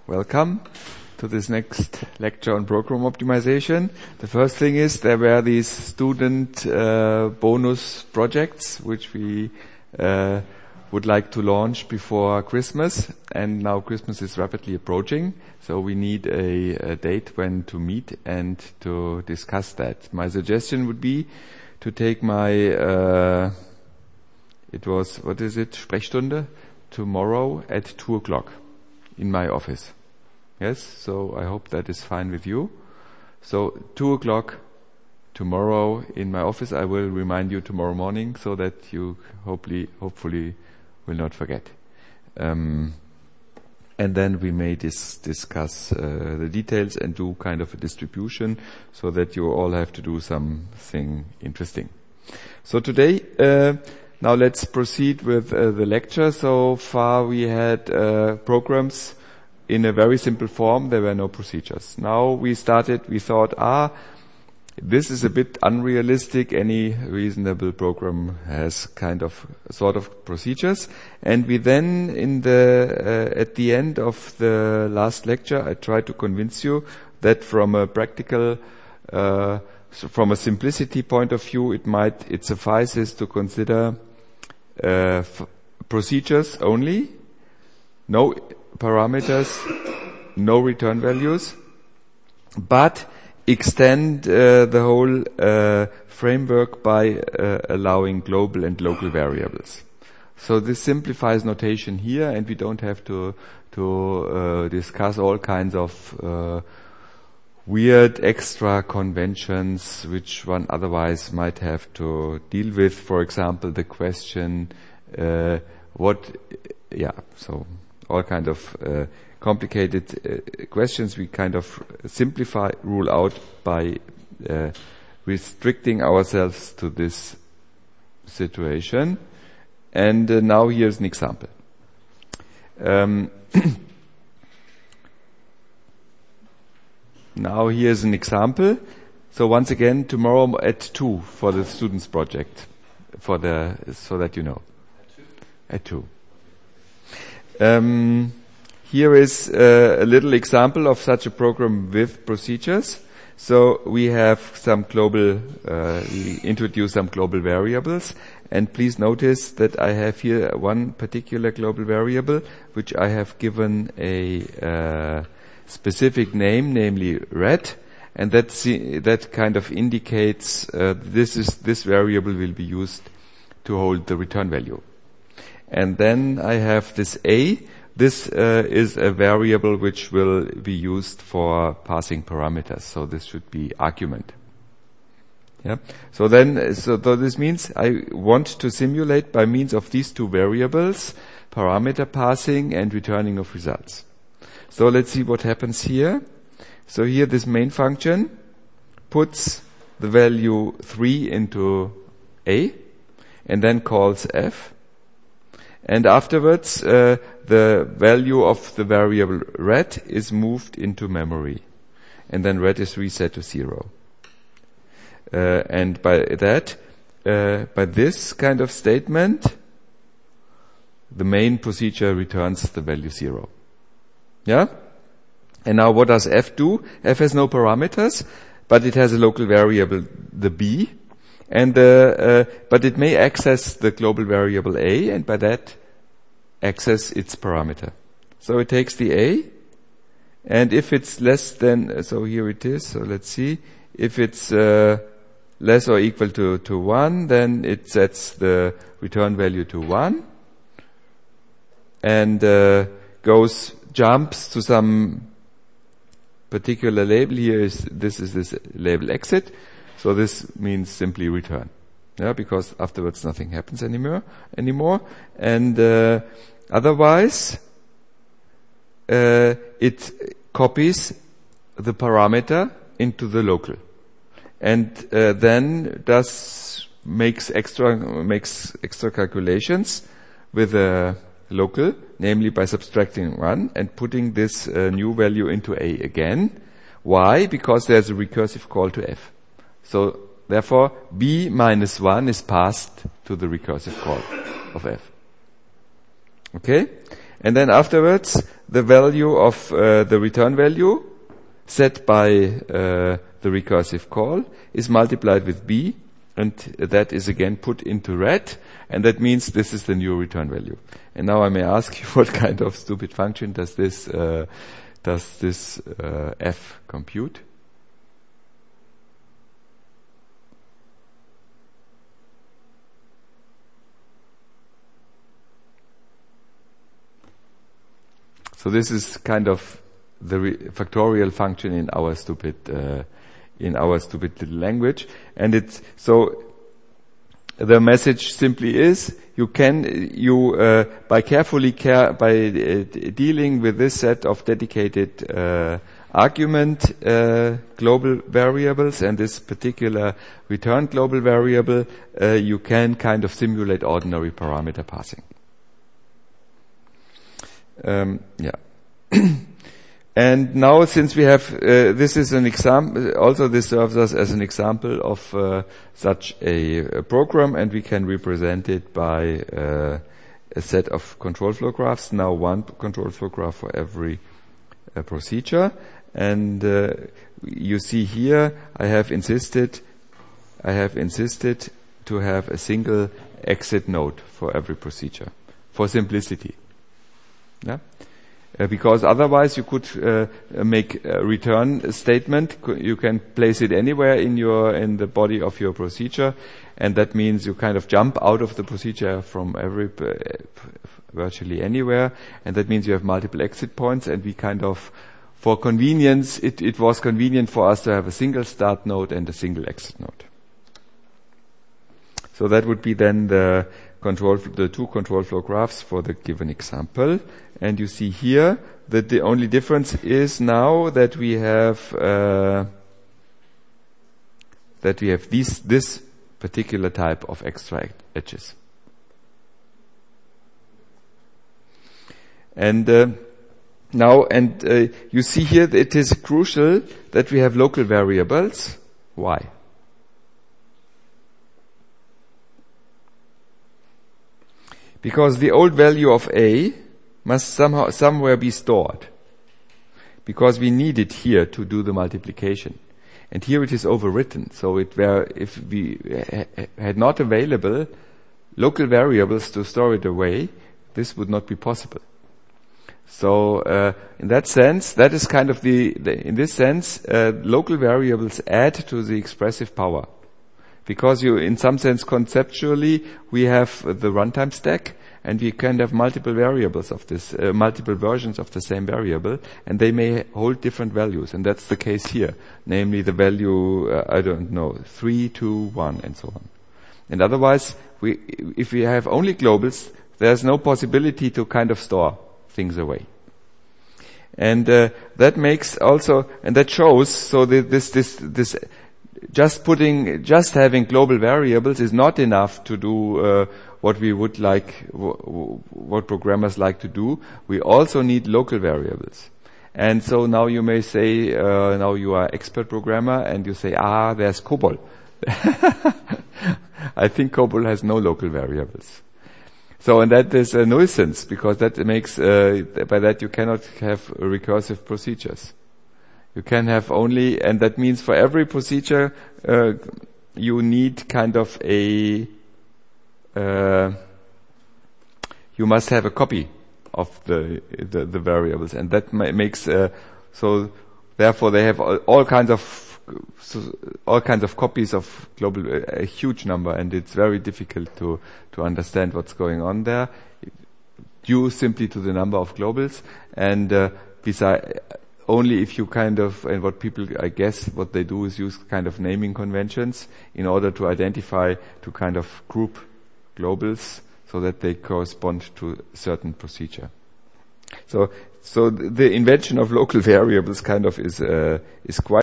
welcome to this next lecture on program optimization. The first thing is there were these student bonus projects which we would like to launch before Christmas, and now Christmas is rapidly approaching, so we need a date when to meet and to discuss that. My suggestion would be to take my Sprechstunde tomorrow at 2 o'clock in my office. Yes, so I hope that is fine with you. So 2 o'clock tomorrow in my office. I will remind you tomorrow morning so that you hopefully will not forget. And then we may discuss the details and do kind of a distribution so that you all have to do something interesting. So today, now let's proceed with the lecture. So far we had programs in a very simple form. There were no procedures. Now we thought, this is a bit unrealistic. Any reasonable program has sort of procedures. And we then, at the end of the last lecture, I tried to convince you that from a practical, from a simplicity point of view, it suffices to consider procedures only, no parameters, no return values, but extend the whole framework by allowing global and local variables. So this simplifies notation here, and we don't have to discuss all kinds of weird extra conventions which one otherwise might have to deal with. For example, the question so all kind of complicated questions we kind of rule out by restricting ourselves to this situation. And now here's an example. Now here's an example. So once again, tomorrow at 2 for the students project, so that you know. At 2. Here is a little example of such a program with procedures. So we have we introduce some global variables, and please notice that I have here one particular global variable which I have given a specific name, namely red, and that kind of indicates this variable will be used to hold the return value. And then I have this A. This is a variable which will be used for passing parameters. So this should be argument. Yeah. So this means I want to simulate by means of these two variables, parameter passing and returning of results. So let's see what happens here. So here this main function puts the value 3 into A and then calls f. And afterwards, the value of the variable red is moved into memory. And then red is reset to 0. And by this kind of statement, the main procedure returns the value 0. Yeah? And now what does f do? F has no parameters, but it has a local variable, the b. And but it may access the global variable a, and by that access its parameter. So it takes the a, and if it's less than, so here it is. So let's see, if it's less or equal to 1, then it sets the return value to 1, and jumps to some particular label. This is this label exit. So this means simply return. Yeah, because afterwards nothing happens anymore. And otherwise, it copies the parameter into the local, and then makes extra calculations with a local, namely by subtracting 1 and putting this new value into A again. Why? Because there's a recursive call to f. So therefore, b minus 1 is passed to the recursive call of f. Okay? And then afterwards, the value of the return value set by the recursive call is multiplied with b, and that is again put into red, and that means this is the new return value. And now I may ask you, what kind of stupid function does this f compute? So this is kind of the factorial function in our stupid little language, and it's so. The message simply is by carefully dealing with this set of dedicated argument global variables and this particular return global variable, you can kind of simulate ordinary parameter passing. And now, since we have, this is an example, also this serves us as an example of such a program, and we can represent it by a set of control flow graphs. Now one control flow graph for every procedure. And you see here, I have insisted to have a single exit node for every procedure, for simplicity. Yeah? Because otherwise you could make a return statement. You can place it anywhere in the body of your procedure, and that means you kind of jump out of the procedure from virtually anywhere, and that means you have multiple exit points, and we kind of, for convenience, it was convenient for us to have a single start node and a single exit node. So that would be then the two control flow graphs for the given example. And you see here that the only difference is now that we have this particular type of extra edges. And you see here that it is crucial that we have local variables. Why? Because the old value of A must somewhere be stored. Because we need it here to do the multiplication. And here it is overwritten. So if we had not available local variables to store it away, this would not be possible. So in that sense, that is kind of in this sense, local variables add to the expressive power. Because in some sense, conceptually, we have the runtime stack, and we can have multiple variables of this, multiple versions of the same variable, and they may hold different values, and that's the case here. Namely, the value, 3, 2, 1, and so on. And otherwise, if we have only globals, there's no possibility to kind of store things away. And that makes also, and that shows, so this just having global variables is not enough to do what we would like, what programmers like to do. We also need local variables. And so now you may say, now you are expert programmer, and you say, there's COBOL. I think COBOL has no local variables. So, and that is a nuisance, because that makes, by that you cannot have recursive procedures. You can have only, and that means for every procedure, you need kind of you must have a copy of the variables, and that makes, so therefore they have all kinds of copies of global, a huge number, and it's very difficult to understand what's going on there, due simply to the number of globals, and besides, only if you kind of, and what people, I guess, what they do is use kind of naming conventions in order to identify, to kind of group globals so that they correspond to a certain procedure. So the invention of local variables kind of is quite